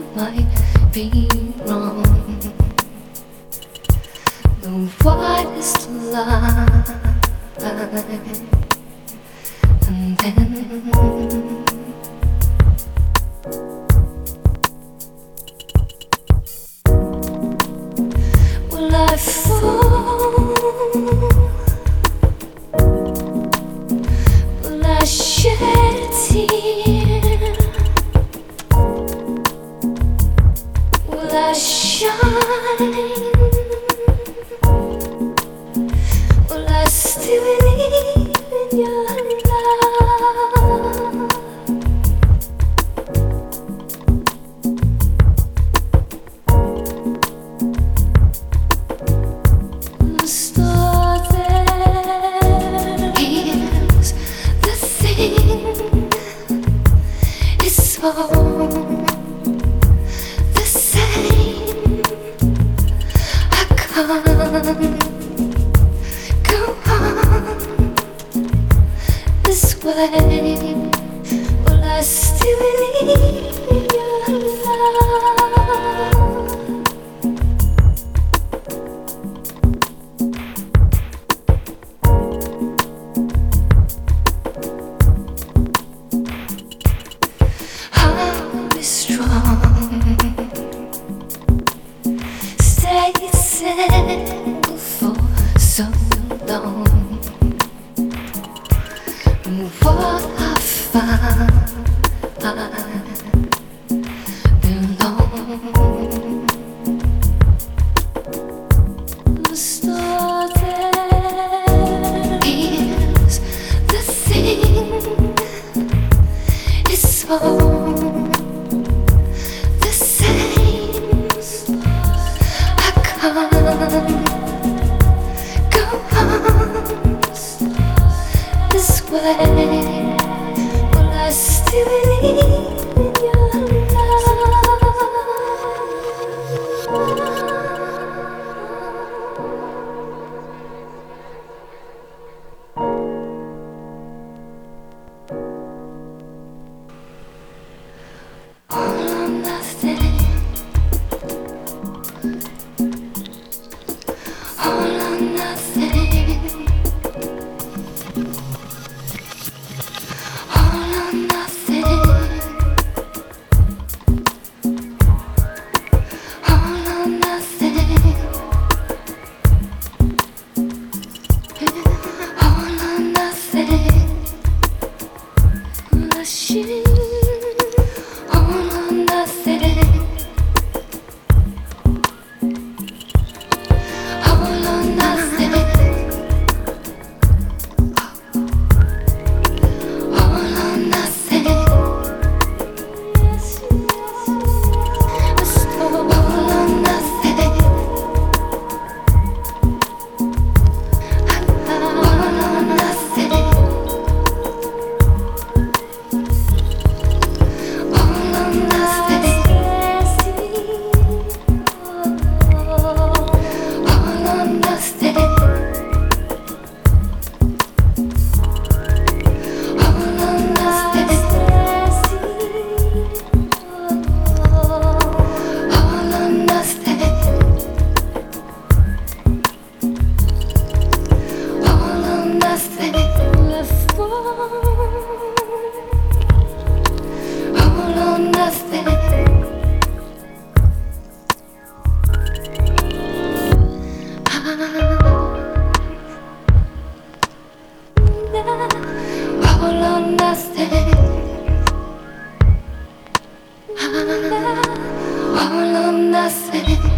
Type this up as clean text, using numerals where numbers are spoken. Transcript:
might be wrong. The widest line, and then will I fall? Will I shed a tear? Will I shine? Will I still believe in your love? The star there is the thing. It's all the same. I can't go on this way. Will I still believe in your love? I'll be strong, stay single for so long. And what I find belong. The star there is the thing. It's all the same. I can't go on this way. Will I still believe in your love? All or nothing, all or nothing, all or nothing, all or nothing, all or nothing. Rushing. All or nothing, all or nothing, all or nothing. All or nothing, all or nothing. All or nothing, all or nothing.